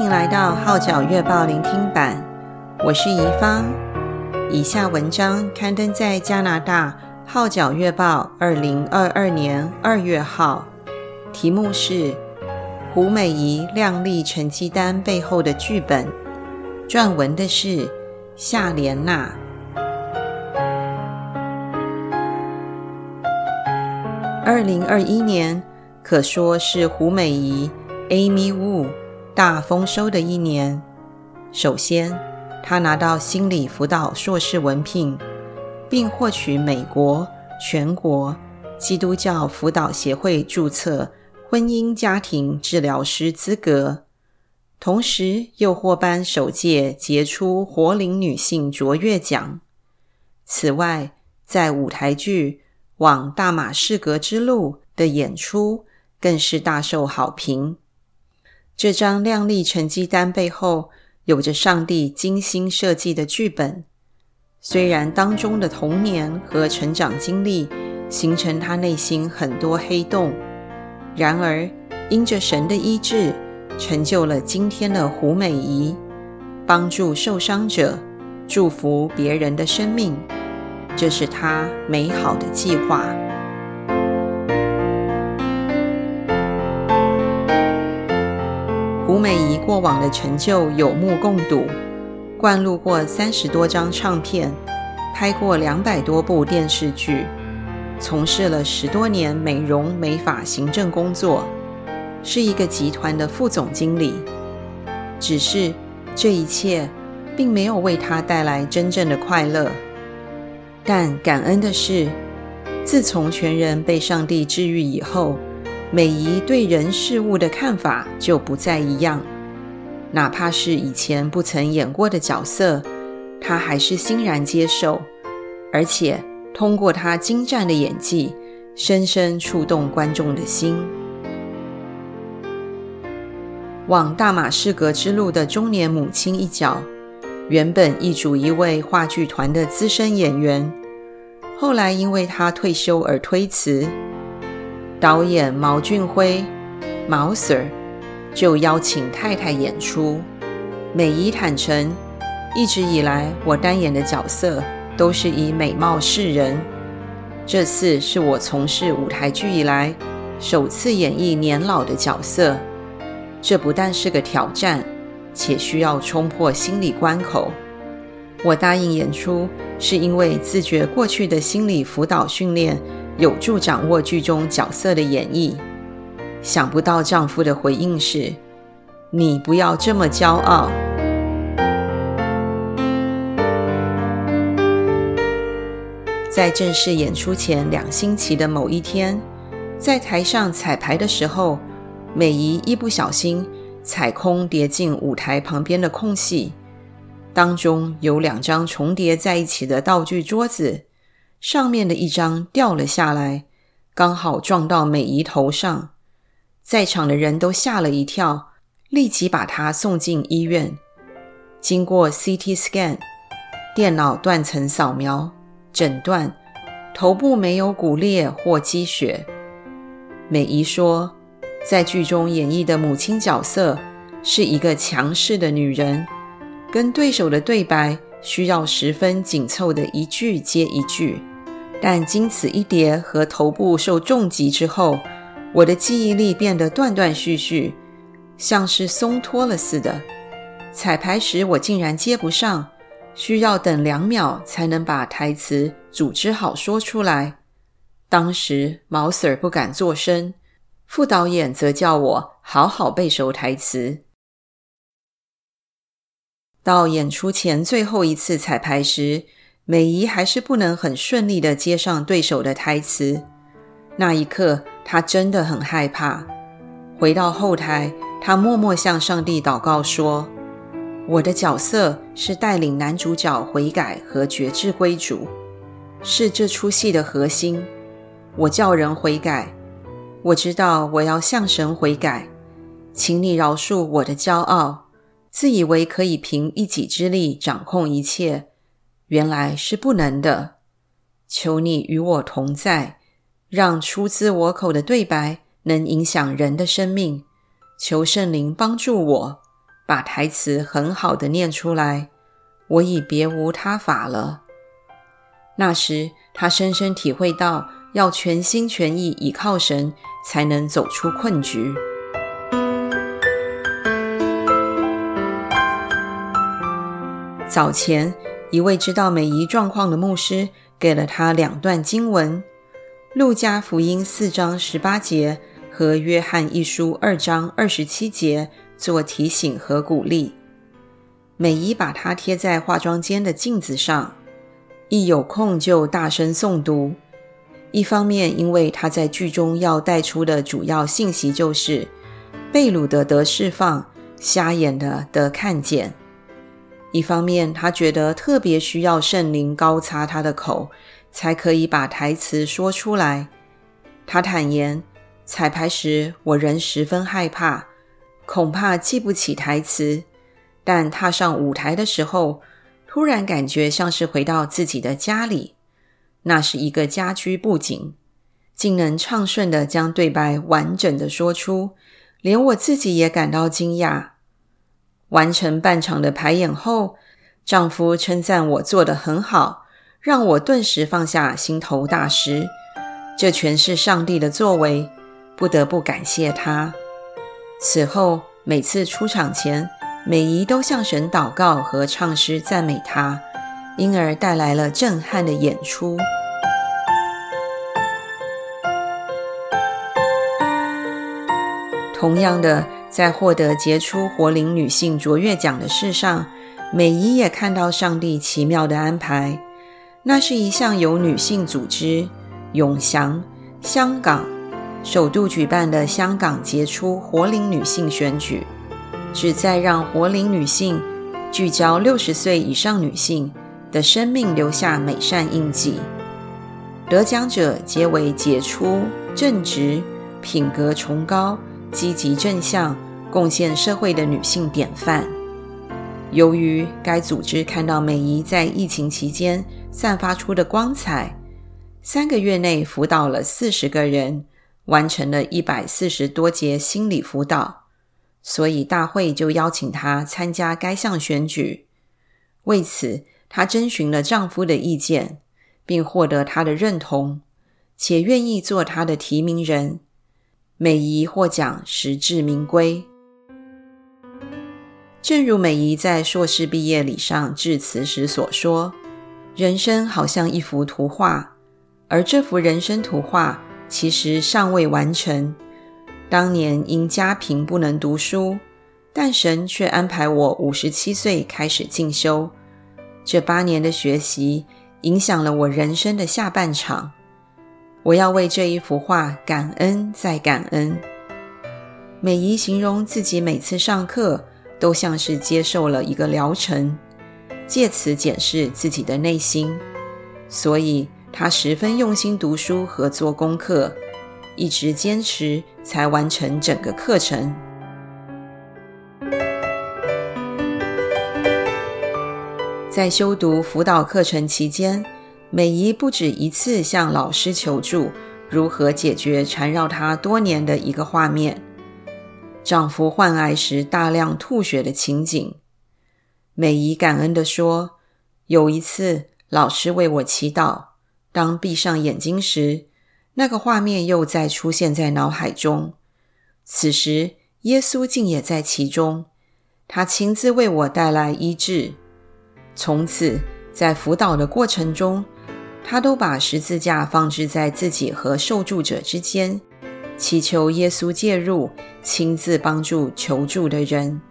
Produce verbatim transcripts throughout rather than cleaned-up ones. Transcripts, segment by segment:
迎来到号角月报聆听版，我是宜芳。以下文章刊登在加拿大号角月报二零二二年二月号，题目是胡美仪亮丽成绩单背后的剧本，撰文的是夏莲娜。二零二一年可说是胡美仪 Amy Wu 大丰收的一年。首先，她拿到心理辅导硕士文凭，并获取美国全国基督教辅导协会注册婚姻家庭治疗师资格，同时又获颁首届杰出活龄女性卓越奖。此外，在舞台剧往大马士革之路的演出更是大受好评。这张亮丽成绩单背后有着上帝精心设计的剧本，虽然当中的童年和成长经历形成他内心很多黑洞，然而因着神的医治，成就了今天的胡美仪，帮助受伤者，祝福别人的生命，这是他美好的计划。胡美仪过往的成就有目共睹，灌录过三十多张唱片，拍过两百多部电视剧，从事了十多年美容美发行政工作，是一个集团的副总经理。只是这一切并没有为她带来真正的快乐。但感恩的是，自从全人被上帝治愈以后，美仪对人事物的看法就不再一样。哪怕是以前不曾演过的角色，她还是欣然接受，而且通过她精湛的演技，深深触动观众的心。往大马士革之路的中年母亲一角，原本易主一位话剧团的资深演员，后来因为他退休而推辞。导演毛俊辉毛 Sir 就邀请太太演出。美仪坦诚，一直以来我单演的角色都是以美貌示人，这次是我从事舞台剧以来首次演绎年老的角色，这不但是个挑战，且需要冲破心理关口。我答应演出，是因为自觉过去的心理辅导训练有助掌握剧中角色的演绎。想不到丈夫的回应是：你不要这么骄傲。在正式演出前两星期的某一天，在台上彩排的时候，美仪一不小心踩空跌进舞台旁边的空隙，当中有两张重叠在一起的道具桌子，上面的一张掉了下来，刚好撞到美仪头上。在场的人都吓了一跳，立即把她送进医院。经过 C T scan 电脑断层扫描诊断，头部没有骨裂或积血。美仪说，在剧中演绎的母亲角色是一个强势的女人，跟对手的对白需要十分紧凑的一句接一句，但经此一跌和头部受重击之后，我的记忆力变得断断续续，像是松脱了似的。彩排时我竟然接不上，需要等两秒才能把台词组织好说出来。当时毛 Sir 不敢作声，副导演则叫我好好背熟台词。到演出前最后一次彩排时，美仪还是不能很顺利地接上对手的台词。那一刻，她真的很害怕。回到后台，她默默向上帝祷告说，我的角色是带领男主角悔改和觉知归主，是这出戏的核心。我叫人悔改，我知道我要向神悔改，请你饶恕我的骄傲，自以为可以凭一己之力掌控一切，原来是不能的。求你与我同在，让出自我口的对白能影响人的生命。求圣灵帮助我， 把台词很好地念出来，我已别无他法了。那时他深深体会到要全心全意倚靠神才能走出困局。早前一位知道美姨状况的牧师给了他两段经文，路加福音四章十八节和约翰一书二章二十七节做提醒和鼓励。美姨把它贴在化妆间的镜子上，一有空就大声诵读。一方面因为他在剧中要带出的主要信息就是被掳的得释放，瞎眼的得看见。一方面他觉得特别需要圣灵高擦他的口，才可以把台词说出来。他坦言，彩排时我仍十分害怕，恐怕记不起台词，但踏上舞台的时候，突然感觉像是回到自己的家里，那是一个家居布景，竟能畅顺地将对白完整地说出，连我自己也感到惊讶。完成半场的排演后，丈夫称赞我做得很好，让我顿时放下心头大石。这全是上帝的作为，不得不感谢他。此后每次出场前，美姨都向神祷告和唱诗赞美他，因而带来了震撼的演出。同样的，在获得杰出活龄女性卓越奖的事上，美姨也看到上帝奇妙的安排。那是一项由女性组织永祥香港首度举办的香港杰出活龄女性选举，旨在让活龄女性聚焦六十岁以上女性的生命留下美善印记。得奖者皆为杰出、正直、品格崇高、积极正向、贡献社会的女性典范。由于该组织看到美姨在疫情期间散发出的光彩，三个月内辅导了四十个人，完成了一百四十多节心理辅导，所以大会就邀请她参加该项选举。为此，她征询了丈夫的意见，并获得他的认同，且愿意做他的提名人。美姨获奖实至名归。正如美姨在硕士毕业礼上致辞时所说，人生好像一幅图画，而这幅人生图画其实尚未完成。当年因家贫不能读书，但神却安排我五十七岁开始进修。这八年的学习影响了我人生的下半场。我要为这一幅画感恩再感恩。美姨形容自己每次上课都像是接受了一个疗程，借此检视自己的内心，所以她十分用心读书和做功课，一直坚持才完成整个课程。在修读辅导课程期间，美姨不止一次向老师求助，如何解决缠绕她多年的一个画面：丈夫患癌时大量吐血的情景。美姨感恩地说，有一次老师为我祈祷，当闭上眼睛时，那个画面又再出现在脑海中。此时耶稣竟也在其中，他亲自为我带来医治。从此在辅导的过程中，他都把十字架放置在自己和受助者之间，祈求耶稣介入，亲自帮助求助的人。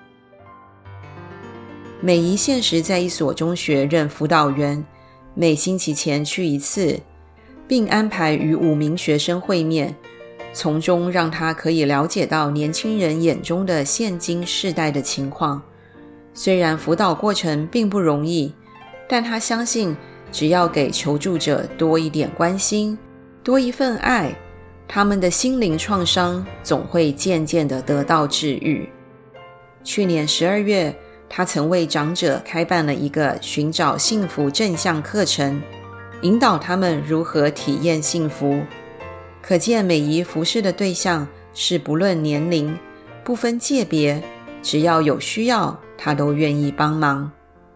美姨现时在一所中学任辅导员，每星期前去一次，并安排与五名学生会面，从中让她可以了解到年轻人眼中的现今世代的情况。虽然辅导过程并不容易，但她相信只要给求助者多一点关心，多一份爱，他们的心灵创伤总会渐渐地得到治愈。去年十二月，他曾为长者开办了一个寻找幸福正向课程，引导他们如何体验幸福。可见美姨服侍的对象是不论年龄，不分界别， 只要有需要，她都愿意帮忙。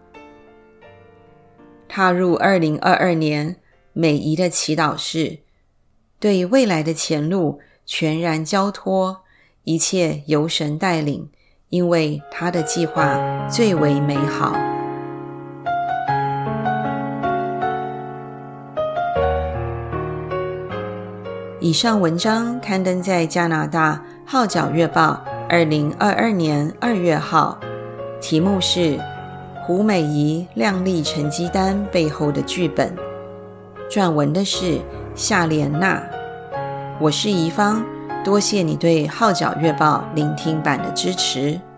踏入二零二二年，美仪的祈祷是对未来的前路全然交托，一切由神带领，因为他的计划最为美好。以上文章刊登在加拿大号角月报二零二二年二月号，题目是胡美仪亮丽成绩单背后的剧本，撰文的是夏莲娜。我是宜芳，多谢你对号角月报聆听版的支持。